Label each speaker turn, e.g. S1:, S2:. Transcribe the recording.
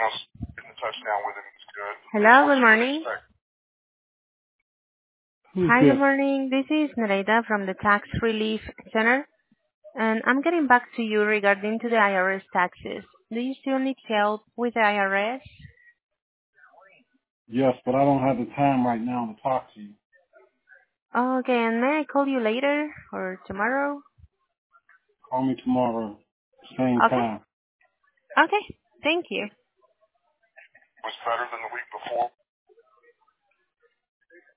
S1: getting the touchdown with him is good.
S2: Hello, good morning.
S3: Who's
S2: Hi,
S3: this?
S2: good morning. This is Nereida from the Tax Relief Center, and I'm getting back to you regarding to the IRS taxes. Do you still need help with the IRS?
S3: Yes, but I don't have the time right now to talk to you.
S2: Okay, and may I call you later or tomorrow?
S3: Call me tomorrow, same
S2: Okay.
S3: time.
S2: Okay, thank you.
S1: Was better than the week